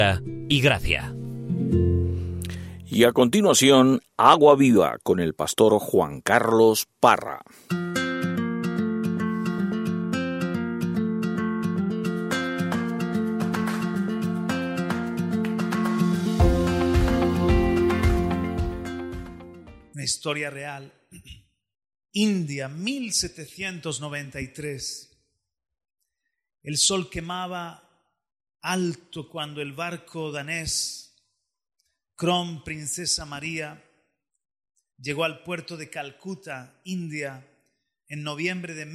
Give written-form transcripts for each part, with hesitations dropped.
y gracia. Y a continuación, Agua Viva con el pastor Juan Carlos Parra. Una historia real. India, 1793. El sol quemaba alto cuando el barco danés Crown Princesa María llegó al puerto de Calcuta, India, en noviembre de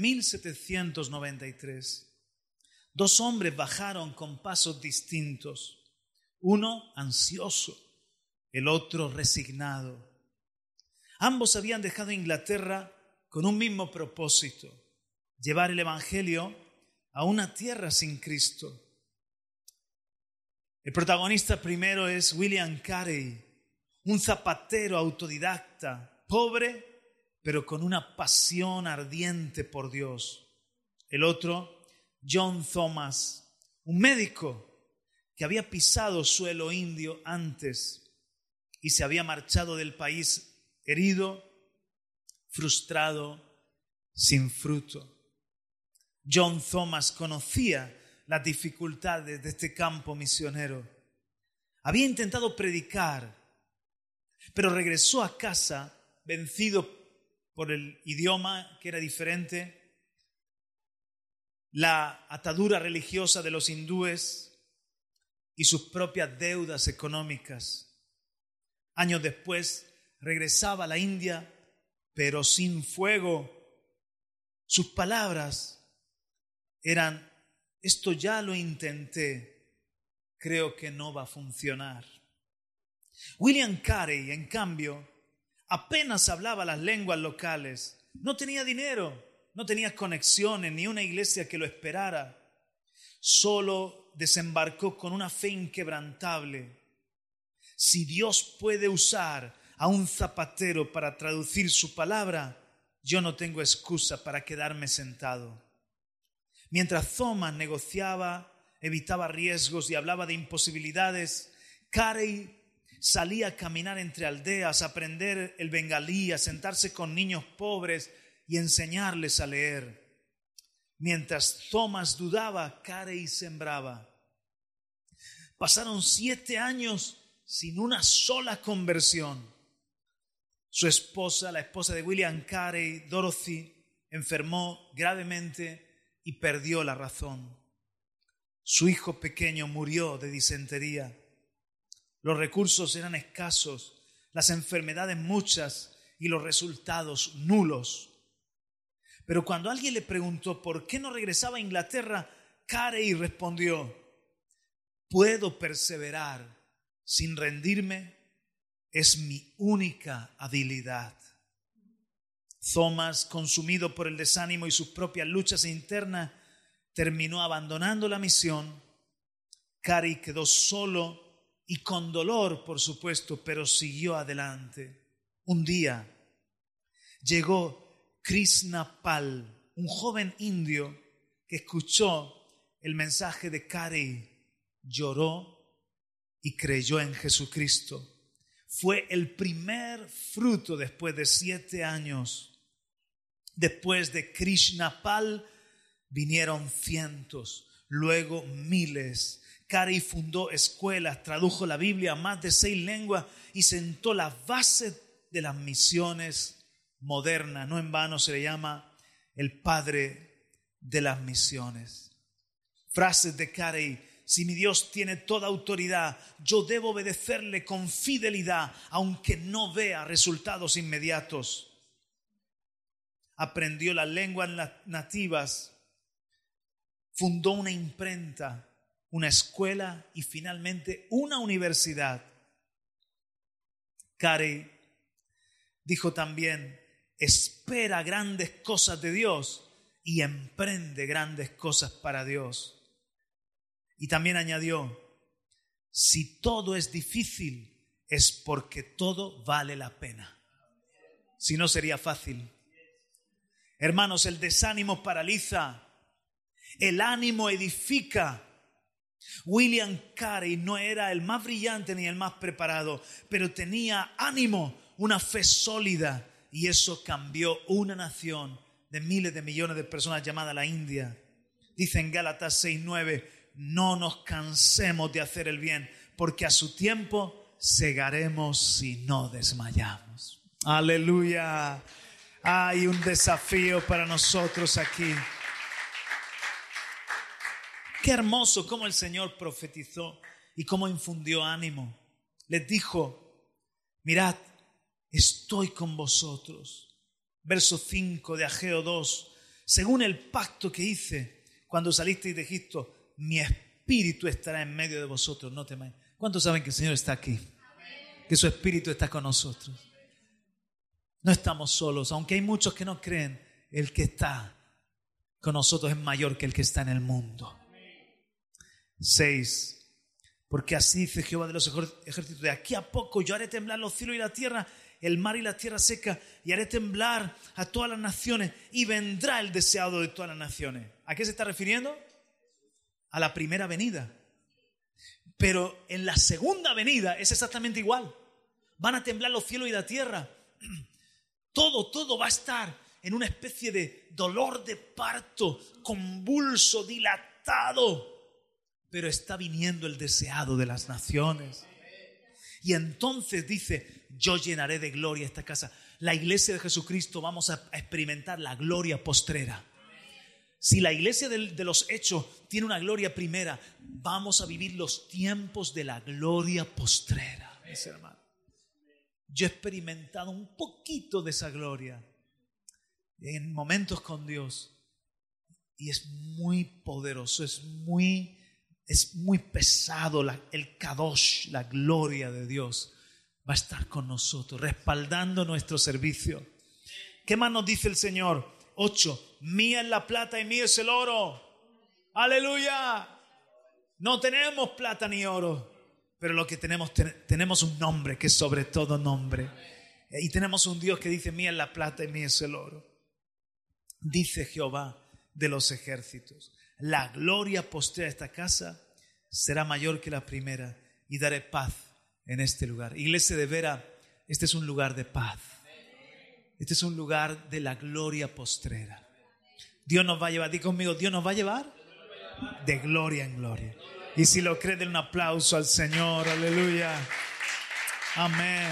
1793. Dos hombres bajaron con pasos distintos, uno ansioso, el otro resignado. Ambos habían dejado Inglaterra con un mismo propósito: llevar el Evangelio a una tierra sin Cristo. El protagonista primero es William Carey, un zapatero autodidacta, pobre, pero con una pasión ardiente por Dios. El otro, John Thomas, un médico que había pisado suelo indio antes y se había marchado del país herido, frustrado, sin fruto. John Thomas conocía las dificultades de este campo misionero. Había intentado predicar, pero regresó a casa vencido por el idioma que era diferente, la atadura religiosa de los hindúes y sus propias deudas económicas. Años después regresaba a la India, pero sin fuego. Sus palabras eran: esto ya lo intenté, creo que no va a funcionar. William Carey, en cambio, apenas hablaba las lenguas locales, no tenía dinero, no tenía conexiones ni una iglesia que lo esperara. Solo desembarcó con una fe inquebrantable. Si Dios puede usar a un zapatero para traducir su palabra, yo no tengo excusa para quedarme sentado. Mientras Thomas negociaba, evitaba riesgos y hablaba de imposibilidades, Carey salía a caminar entre aldeas, a aprender el bengalí, a sentarse con niños pobres y enseñarles a leer. Mientras Thomas dudaba, Carey sembraba. Pasaron 7 años sin una sola conversión. Su esposa, la esposa de William Carey, Dorothy, enfermó gravemente y perdió la razón. Su hijo pequeño murió de disentería. Los recursos eran escasos, las enfermedades muchas y los resultados nulos. Pero cuando alguien le preguntó por qué no regresaba a Inglaterra, Carey respondió: puedo perseverar sin rendirme, es mi única habilidad. Thomas, consumido por el desánimo y sus propias luchas internas, terminó abandonando la misión. Carey quedó solo y con dolor, por supuesto, pero siguió adelante. Un día llegó Krishna Pal, un joven indio que escuchó el mensaje de Carey, lloró y creyó en Jesucristo. Fue el primer fruto después de 7 años. Después de Krishna Pal vinieron cientos, luego miles. Carey fundó escuelas, tradujo la Biblia a más de 6 lenguas y sentó las bases de las misiones modernas. No en vano se le llama el padre de las misiones. Frases de Carey: si mi Dios tiene toda autoridad, yo debo obedecerle con fidelidad, aunque no vea resultados inmediatos. Aprendió las lenguas nativas, fundó una imprenta, una escuela y finalmente una universidad. Carey dijo también: espera grandes cosas de Dios y emprende grandes cosas para Dios. Y también añadió: si todo es difícil, es porque todo vale la pena. Si no, sería fácil. Hermanos, el desánimo paraliza, el ánimo edifica. William Carey no era el más brillante ni el más preparado, pero tenía ánimo, una fe sólida, y eso cambió una nación de miles de millones de personas llamada la India. Dice en Gálatas 6:9, no nos cansemos de hacer el bien, porque a su tiempo segaremos si no desmayamos. Aleluya. Hay un desafío para nosotros aquí. Qué hermoso cómo el Señor profetizó y cómo infundió ánimo. Les dijo, mirad, estoy con vosotros. Verso 5 de Ageo 2. Según el pacto que hice cuando salisteis de Egipto, mi espíritu estará en medio de vosotros, no temáis. ¿Cuántos saben que el Señor está aquí? Que su espíritu está con nosotros. No estamos solos, aunque hay muchos que no creen. El que está con nosotros es mayor que el que está en el mundo. 6. Porque así dice Jehová de los ejércitos, de aquí a poco yo haré temblar los cielos y la tierra, el mar y la tierra seca, y haré temblar a todas las naciones, y vendrá el deseado de todas las naciones. ¿A qué se está refiriendo? A la primera venida. Pero en la segunda venida es exactamente igual. Van a temblar los cielos y la tierra. Todo va a estar en una especie de dolor de parto, convulso, dilatado. Pero está viniendo el deseado de las naciones. Y entonces dice, yo llenaré de gloria esta casa. La iglesia de Jesucristo vamos a experimentar la gloria postrera. Si la iglesia de los hechos tiene una gloria primera, vamos a vivir los tiempos de la gloria postrera, mis hermanos. Yo he experimentado un poquito de esa gloria en momentos con Dios y es muy poderoso, es muy pesado. El Kadosh, la gloria de Dios, va a estar con nosotros, respaldando nuestro servicio. ¿Qué más nos dice el Señor? 8. Mía es la plata y mío es el oro. ¡Aleluya! No tenemos plata ni oro, pero lo que tenemos un nombre que es sobre todo nombre. Y tenemos un Dios que dice, mía es la plata y mío es el oro. Dice Jehová de los ejércitos, la gloria postrera de esta casa será mayor que la primera, y daré paz en este lugar. Iglesia de Vera, este es un lugar de paz. Este es un lugar de la gloria postrera. Dios nos va a llevar, di conmigo, Dios nos va a llevar de gloria en gloria. Y si lo creen, den un aplauso al Señor. Aleluya. Amén.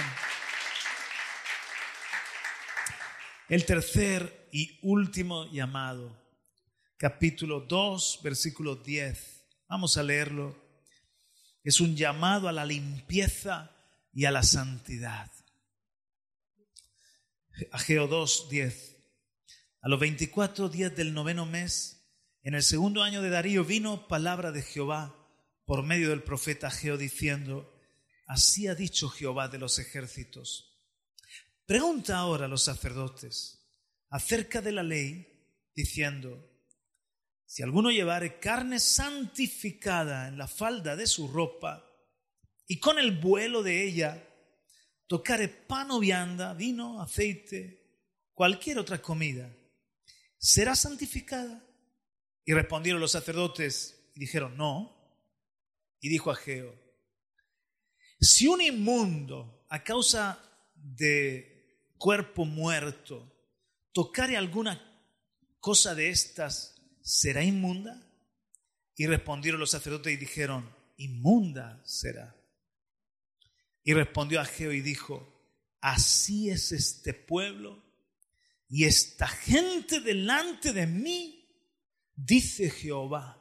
El tercer y último llamado, capítulo 2, versículo 10. Vamos a leerlo. Es un llamado a la limpieza y a la santidad. Ageo 2, 10. A los 24 días del 9º mes, en el 2º año de Darío, vino palabra de Jehová por medio del profeta Ageo diciendo, así ha dicho Jehová de los ejércitos. Pregunta ahora a los sacerdotes acerca de la ley, diciendo, si alguno llevare carne santificada en la falda de su ropa y con el vuelo de ella tocare pan o vianda, vino, aceite, cualquier otra comida, ¿será santificada? Y respondieron los sacerdotes y dijeron, no. Y dijo Ageo, si un inmundo a causa de cuerpo muerto tocare alguna cosa de estas, ¿será inmunda? Y respondieron los sacerdotes y dijeron, inmunda será. Y respondió Ageo y dijo, así es este pueblo y esta gente delante de mí, dice Jehová.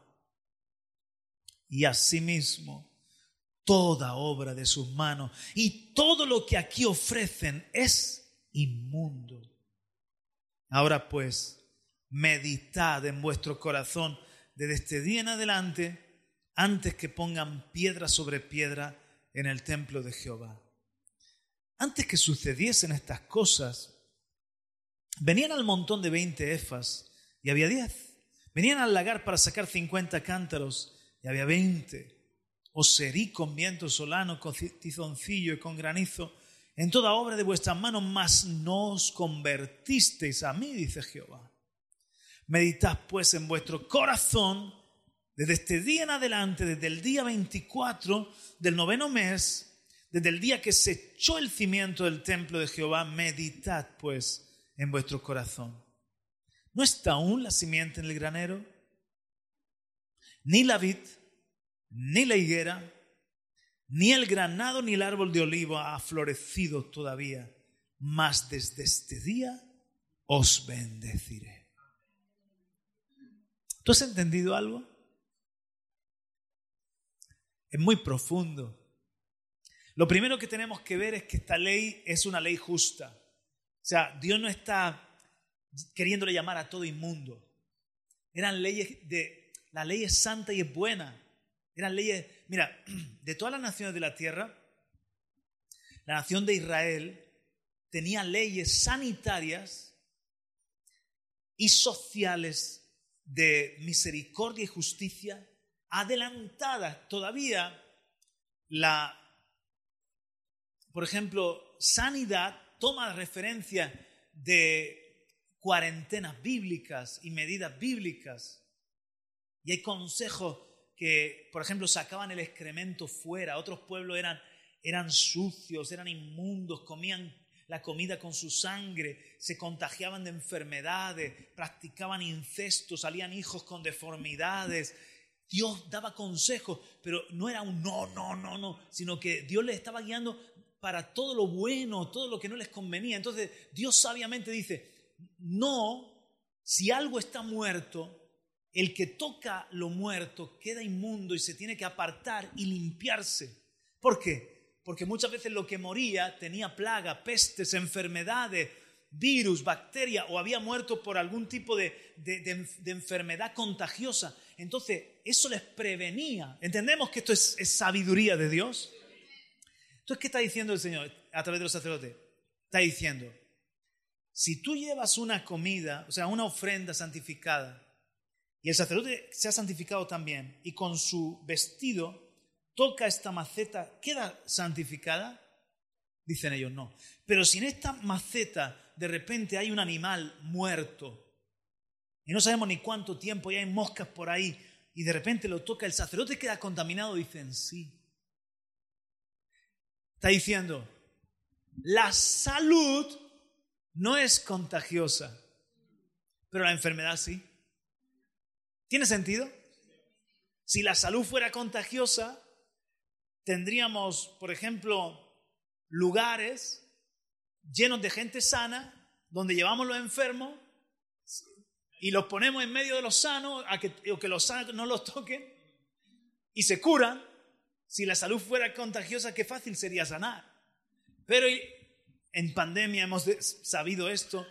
Y asimismo, toda obra de sus manos y todo lo que aquí ofrecen es inmundo. Ahora pues, meditad en vuestro corazón desde este día en adelante, antes que pongan piedra sobre piedra en el templo de Jehová. Antes que sucediesen estas cosas, venían al montón de 20 efas y había 10. Venían al lagar para sacar 50 cántaros y había 20. Os herí con viento solano, con tizoncillo y con granizo, en toda obra de vuestras manos, mas no os convertisteis a mí, dice Jehová. Meditad pues en vuestro corazón Desde este día en adelante, desde el día 24 del 9º mes, desde el día que se echó el cimiento del templo de Jehová, meditad pues en vuestro corazón. ¿No está aún la simiente en el granero? Ni la vid, ni la higuera, ni el granado, ni el árbol de olivo ha florecido todavía, mas desde este día os bendeciré. ¿Tú has entendido algo? Es muy profundo. Lo primero que tenemos que ver es que esta ley es una ley justa. O sea, Dios no está queriéndole llamar a todo inmundo. Eran leyes la ley es santa y es buena. Eran leyes, mira, de todas las naciones de la tierra, la nación de Israel tenía leyes sanitarias y sociales de misericordia y justicia adelantadas. Todavía por ejemplo, sanidad toma referencia de cuarentenas bíblicas y medidas bíblicas. Y hay consejos que, por ejemplo, sacaban el excremento fuera. Otros pueblos eran sucios, eran inmundos, comían la comida con su sangre, se contagiaban de enfermedades, practicaban incesto, salían hijos con deformidades. Dios daba consejos, pero no era un no, sino que Dios les estaba guiando para todo lo bueno, todo lo que no les convenía. Entonces Dios sabiamente dice, no, si algo está muerto, el que toca lo muerto queda inmundo y se tiene que apartar y limpiarse. ¿Por qué? Porque muchas veces lo que moría tenía plaga, pestes, enfermedades, virus, bacterias, o había muerto por algún tipo de enfermedad contagiosa. Entonces eso les prevenía. ¿Entendemos que esto es sabiduría de Dios? Entonces, ¿qué está diciendo el Señor a través de los sacerdotes? Está diciendo, si tú llevas una comida, o sea, una ofrenda santificada, y el sacerdote se ha santificado también, y con su vestido toca esta maceta, ¿queda santificada? Dicen ellos, no. Pero si en esta maceta de repente hay un animal muerto, y no sabemos ni cuánto tiempo, y hay moscas por ahí, y de repente lo toca, el sacerdote queda contaminado, dicen, sí. Está diciendo, la salud no es contagiosa, pero la enfermedad sí. ¿Tiene sentido? Si la salud fuera contagiosa, tendríamos, por ejemplo, lugares llenos de gente sana, donde llevamos los enfermos y los ponemos en medio de los sanos, o que los sanos no los toquen y se curan. Si la salud fuera contagiosa, qué fácil sería sanar. Pero en pandemia hemos sabido esto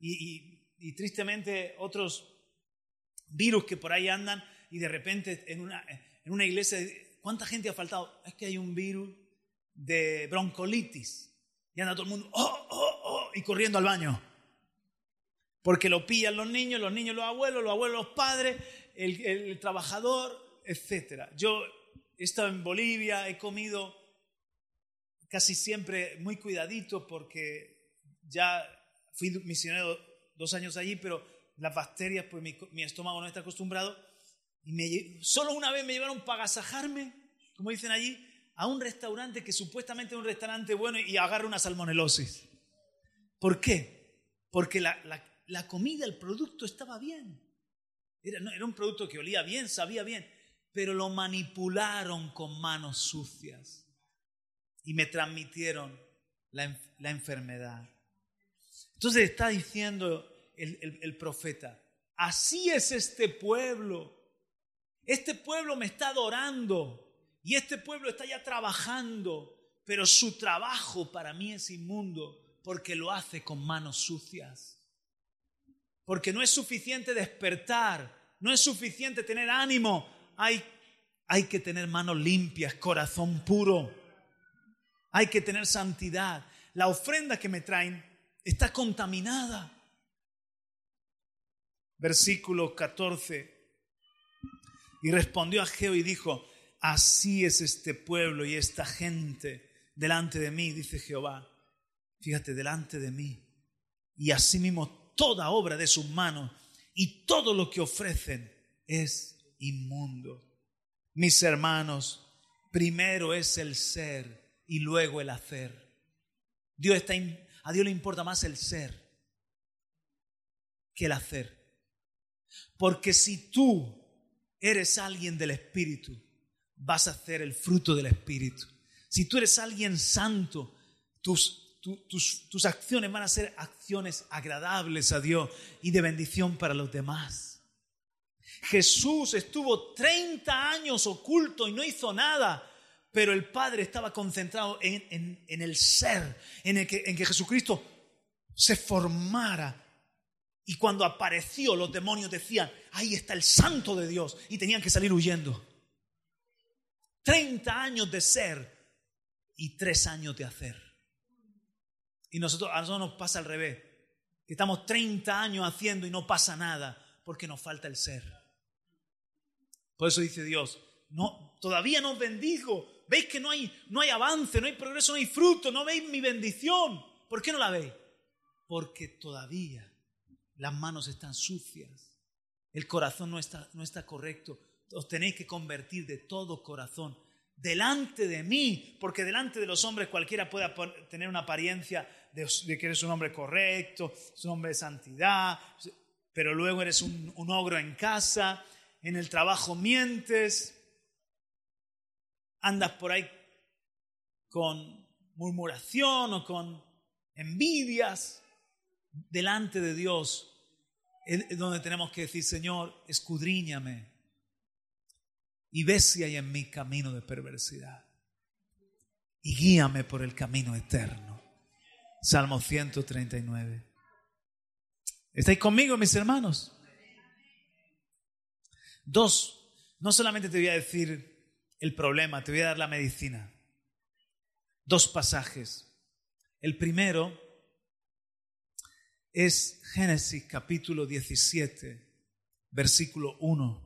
y tristemente otros virus que por ahí andan y de repente en una iglesia, ¿cuánta gente ha faltado? Es que hay un virus de broncolitis y anda todo el mundo y corriendo al baño. Porque lo pillan los niños los abuelos los padres, el trabajador, etc. Yo he estado en Bolivia, he comido casi siempre muy cuidadito porque ya fui misionero 2 años allí, pero las bacterias, pues mi estómago no está acostumbrado. Y solo una vez me llevaron para agasajarme, como dicen allí, a un restaurante que supuestamente es un restaurante bueno y agarro una salmonelosis. ¿Por qué? Porque la comida, el producto estaba bien. Era un producto que olía bien, sabía bien, pero lo manipularon con manos sucias y me transmitieron la enfermedad. Entonces está diciendo el profeta, así es este pueblo. Este pueblo me está adorando y este pueblo está ya trabajando, pero su trabajo para mí es inmundo porque lo hace con manos sucias. Porque no es suficiente despertar, no es suficiente tener ánimo. Hay que tener manos limpias, corazón puro. Hay que tener santidad. La ofrenda que me traen está contaminada. Versículo 14. Y respondió Ageo y dijo, así es este pueblo y esta gente delante de mí, dice Jehová. Fíjate, delante de mí. Y asimismo toda obra de sus manos y todo lo que ofrecen es inmundo. Mis hermanos, primero es el ser y luego el hacer. A Dios le importa más el ser que el hacer. Porque si tú eres alguien del Espíritu, vas a hacer el fruto del Espíritu. Si tú eres alguien santo, tus acciones van a ser acciones agradables a Dios y de bendición para los demás. Jesús estuvo 30 años oculto y no hizo nada, pero el Padre estaba concentrado en el ser, en que Jesucristo se formara. Y cuando apareció, los demonios decían, ahí está el Santo de Dios, y tenían que salir huyendo. 30 años de ser y 3 años de hacer. Y a nosotros nos pasa al revés, que estamos 30 años haciendo y no pasa nada, porque nos falta el ser. Por eso dice Dios, no, todavía no os bendigo. ¿Veis que no hay avance, no hay progreso, no hay fruto? ¿No veis mi bendición? ¿Por qué no la veis? Porque todavía las manos están sucias, el corazón no está correcto. Os tenéis que convertir de todo corazón delante de mí, porque delante de los hombres cualquiera pueda tener una apariencia de que eres un hombre correcto, es un hombre de santidad, pero luego eres un ogro en casa, en el trabajo mientes, andas por ahí con murmuración o con envidias. Delante de Dios es donde tenemos que decir, Señor, escudriñame y ve si hay en mí camino de perversidad y guíame por el camino eterno. Salmo 139. ¿Estáis conmigo, mis hermanos? 2, no solamente te voy a decir el problema, te voy a dar la medicina. 2 pasajes. El primero es Génesis capítulo 17, versículo 1.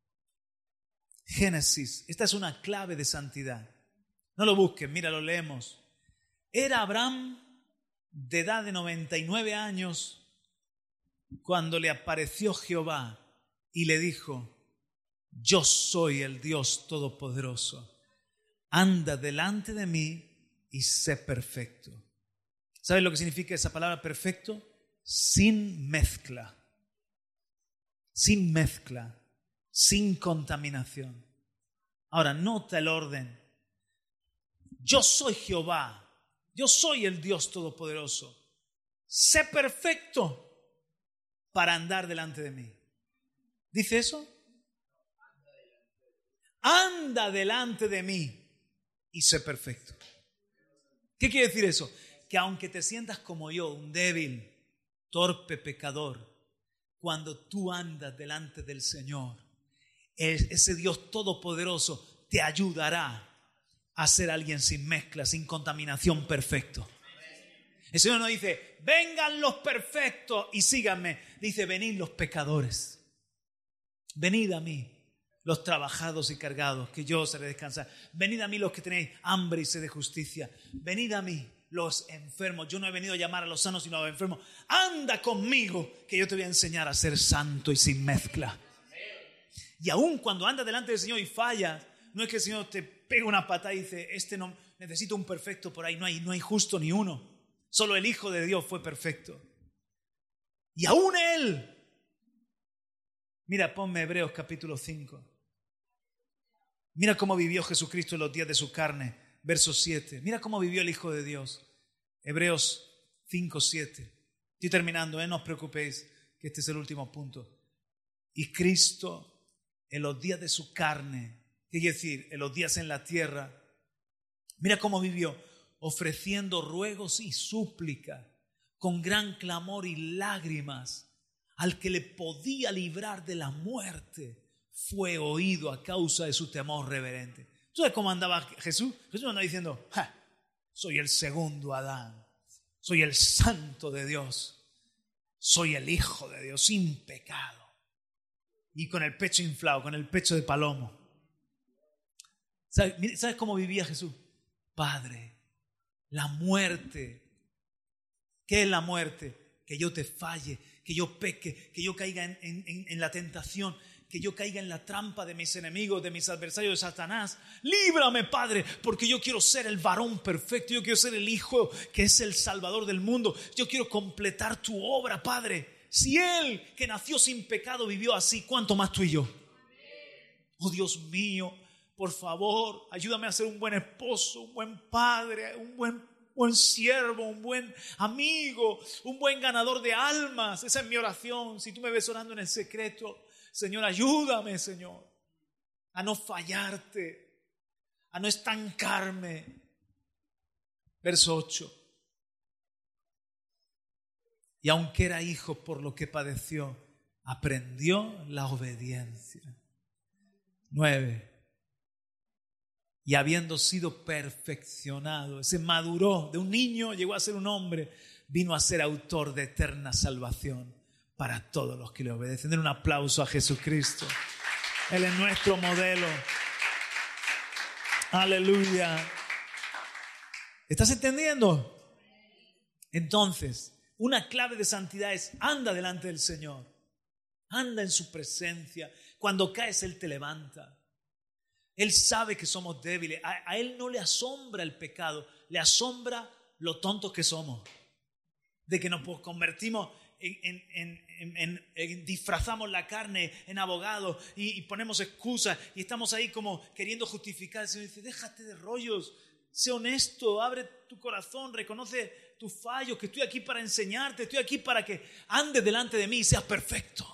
Génesis, esta es una clave de santidad. No lo busquen, mira, lo leemos. Era Abraham de edad de 99 años cuando le apareció Jehová y le dijo, yo soy el Dios Todopoderoso, anda delante de mí y sé perfecto. ¿Sabes lo que significa esa palabra perfecto? Sin mezcla, sin mezcla, sin contaminación. Ahora, nota el orden. Yo soy Jehová, yo soy el Dios Todopoderoso. Sé perfecto para andar delante de mí. ¿Dice eso? Anda delante de mí y sé perfecto. ¿Qué quiere decir eso? Que aunque te sientas como yo, un débil, torpe pecador, cuando tú andas delante del Señor, ese Dios todopoderoso te ayudará a ser alguien sin mezcla, sin contaminación, perfecto. El Señor no dice, vengan los perfectos y síganme. Dice, venid los pecadores. Venid a mí, los trabajados y cargados, que yo os haré descansar. Venid a mí los que tenéis hambre y sed de justicia. Venid a mí los enfermos. Yo no he venido a llamar a los sanos sino a los enfermos. Anda conmigo que yo te voy a enseñar a ser santo y sin mezcla. Y aún cuando andas delante del Señor y fallas, no es que el Señor te pega una patada y dice, no, necesito un perfecto por ahí. No hay justo ni uno. Solo el Hijo de Dios fue perfecto. Y aún Él. Mira, ponme Hebreos capítulo 5. Mira cómo vivió Jesucristo en los días de su carne. Verso 7. Mira cómo vivió el Hijo de Dios. Hebreos 5, 7. Estoy terminando, no os preocupéis, que este es el último punto. Y Cristo, en los días de su carne, ¿qué quiere decir? En los días en la tierra. Mira cómo vivió, ofreciendo ruegos y súplica, con gran clamor y lágrimas, al que le podía librar de la muerte, fue oído a causa de su temor reverente. ¿Tú sabes cómo andaba Jesús? Jesús andaba diciendo, soy el segundo Adán, soy el santo de Dios, soy el Hijo de Dios, sin pecado. Y con el pecho inflado, con el pecho de palomo. ¿Sabes cómo vivía Jesús? Padre, la muerte. ¿Qué es la muerte? Que yo te falle, que yo peque, que yo caiga en la tentación, que yo caiga en la trampa de mis enemigos, de mis adversarios, de Satanás. Líbrame, Padre, porque yo quiero ser el varón perfecto, yo quiero ser el Hijo que es el Salvador del mundo. Yo quiero completar tu obra, Padre. Si Él, que nació sin pecado, vivió así, ¿cuánto más tú y yo? Oh, Dios mío, por favor, ayúdame a ser un buen esposo, un buen padre, un buen siervo, un buen amigo, un buen ganador de almas. Esa es mi oración. Si tú me ves orando en el secreto, Señor, ayúdame, Señor, a no fallarte, a no estancarme. Verso 8. Y aunque era hijo, por lo que padeció, aprendió la obediencia. 9. Y habiendo sido perfeccionado, se maduró de un niño, llegó a ser un hombre, vino a ser autor de eterna salvación para todos los que le obedecen. Den un aplauso a Jesucristo. Él es nuestro modelo. Aleluya. ¿Estás entendiendo? Entonces, una clave de santidad es: anda delante del Señor. Anda en su presencia. Cuando caes, Él te levanta. Él sabe que somos débiles. A Él no le asombra el pecado, le asombra lo tontos que somos. De que nos convertimos disfrazamos la carne en abogados y ponemos excusas y estamos ahí como queriendo justificar. El Señor dice: déjate de rollos, sé honesto, abre tu corazón, reconoce tus fallos, que estoy aquí para enseñarte, estoy aquí para que andes delante de mí y seas perfecto.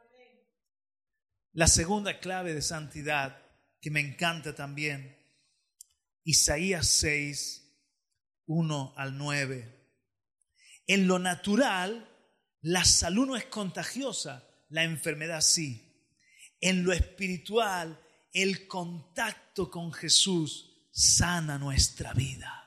La segunda clave de santidad, que me encanta también, Isaías 6, 1 al 9. En lo natural, la salud no es contagiosa, la enfermedad sí. En lo espiritual, el contacto con Jesús sana nuestra vida.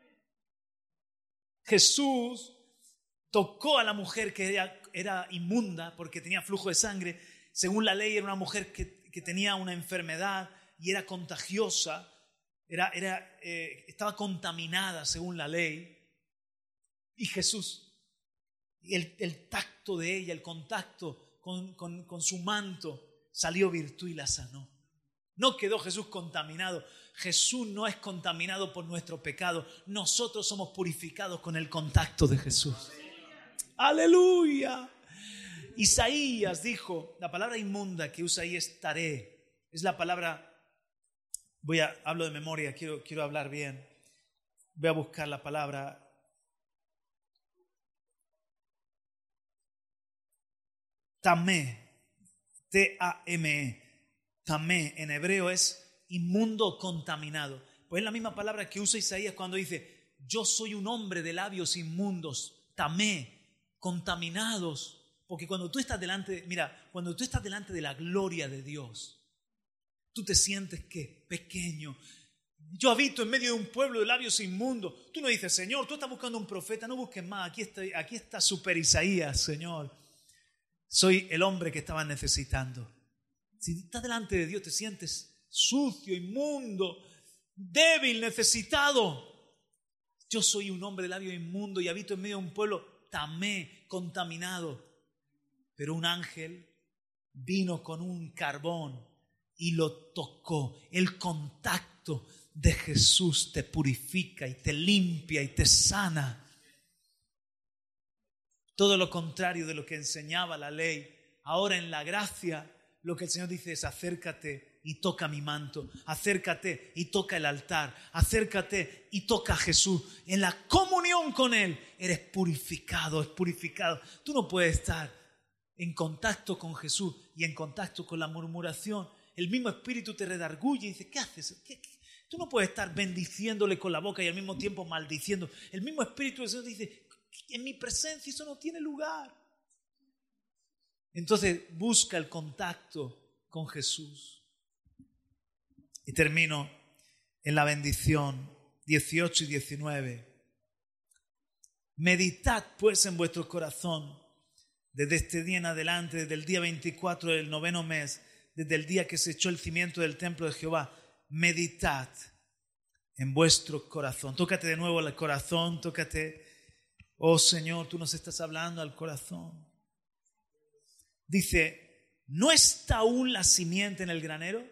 Jesús tocó a la mujer que era inmunda porque tenía flujo de sangre. Según la ley, era una mujer que tenía una enfermedad y era contagiosa, estaba contaminada según la ley. Y Jesús, el tacto de ella, el contacto con su manto, salió virtud y la sanó. No quedó Jesús contaminado. Jesús no es contaminado por nuestro pecado. Nosotros somos purificados con el contacto de Jesús. ¡Aleluya! Isaías dijo, la palabra inmunda que usa ahí es taré. Es la palabra, hablo de memoria, quiero hablar bien. Voy a buscar la palabra. Tamé, T-A-M-E. Tamé en hebreo es inmundo o contaminado. Pues es la misma palabra que usa Isaías cuando dice: yo soy un hombre de labios inmundos. Tamé, contaminados. Porque cuando tú estás delante de la gloria de Dios, tú te sientes ¿qué? Pequeño. Yo habito en medio de un pueblo de labios inmundos. Tú no dices: Señor, tú estás buscando un profeta, no busques más. Aquí está super Isaías, Señor. Soy el hombre que estabas necesitando. Si estás delante de Dios, te sientes sucio, inmundo, débil, necesitado. Yo soy un hombre de labio inmundo y habito en medio de un pueblo tamé, contaminado. Pero un ángel vino con un carbón y lo tocó. El contacto de Jesús te purifica y te limpia y te sana. Todo lo contrario de lo que enseñaba la ley. Ahora en la gracia, lo que el Señor dice es: acércate y toca mi manto, acércate y toca el altar, acércate y toca a Jesús. En la comunión con Él eres purificado, es purificado. Tú no puedes estar en contacto con Jesús y en contacto con la murmuración. El mismo Espíritu te redarguye y dice: ¿qué haces? Tú no puedes estar bendiciéndole con la boca y al mismo tiempo maldiciendo. El mismo Espíritu del Señor dice: en mi presencia eso no tiene lugar. Entonces busca el contacto con Jesús. Y termino en la bendición 18 y 19. Meditad pues en vuestro corazón desde este día en adelante, desde el día 24 del 9º mes, desde el día que se echó el cimiento del templo de Jehová. Meditad en vuestro corazón. Tócate de nuevo el corazón, tócate. Oh Señor, tú nos estás hablando al corazón. Dice: ¿no está aún la simiente en el granero?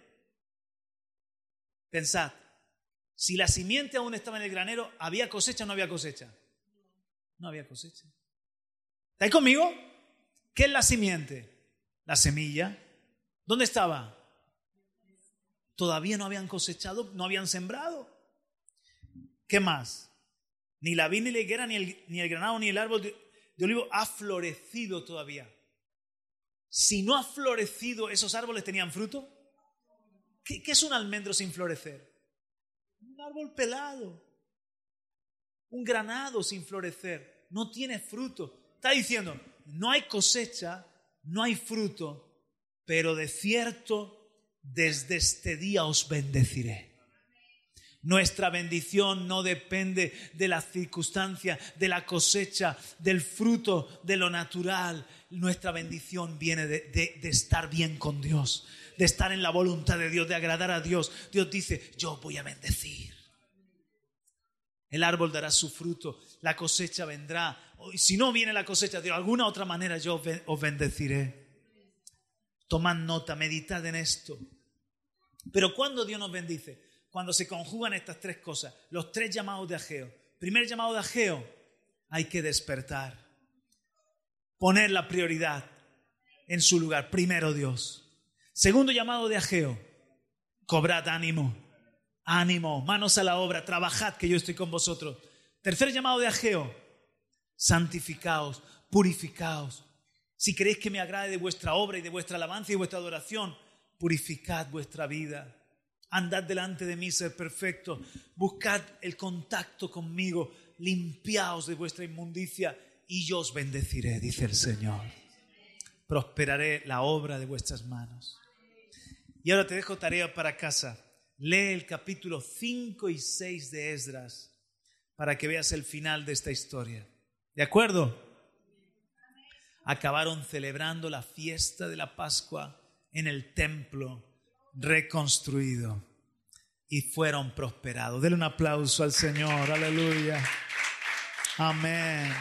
Pensad, si la simiente aún estaba en el granero, ¿había cosecha o no había cosecha? No había cosecha. ¿Estáis conmigo? ¿Qué es la simiente? La semilla. ¿Dónde estaba? Todavía no habían cosechado, no habían sembrado. ¿Qué más? Ni la vid, ni la higuera, ni el granado, ni el árbol de olivo ha florecido todavía. Si no ha florecido, ¿esos árboles tenían fruto? ¿Qué es un almendro sin florecer? Un árbol pelado. Un granado sin florecer. No tiene fruto. Está diciendo, no hay cosecha, no hay fruto, pero de cierto, desde este día os bendeciré. Nuestra bendición no depende de la circunstancia, de la cosecha, del fruto, de lo natural. Nuestra bendición viene de estar bien con Dios, de estar en la voluntad de Dios, de agradar a Dios. Dios dice, yo voy a bendecir. El árbol dará su fruto, la cosecha vendrá. Si no viene la cosecha, de alguna otra manera yo os bendeciré. Tomad nota, meditad en esto. Pero ¿cuándo Dios nos bendice? Cuando se conjugan estas tres cosas, los tres llamados de Ageo. Primer llamado de Ageo, hay que despertar. Poner la prioridad en su lugar. Primero Dios. Segundo llamado de Ageo, cobrad ánimo. Ánimo, manos a la obra, trabajad que yo estoy con vosotros. Tercer llamado de Ageo, santificaos, purificaos. Si queréis que me agrade de vuestra obra y de vuestra alabanza y de vuestra adoración, purificad vuestra vida. Andad delante de mí, ser perfecto. Buscad el contacto conmigo. Limpiaos de vuestra inmundicia y yo os bendeciré, dice el Señor. Prosperaré la obra de vuestras manos. Y ahora te dejo tarea para casa. Lee el capítulo 5 y 6 de Esdras para que veas el final de esta historia. ¿De acuerdo? Acabaron celebrando la fiesta de la Pascua en el templo reconstruido y fueron prosperados. Denle un aplauso al Señor. Aleluya. Amén.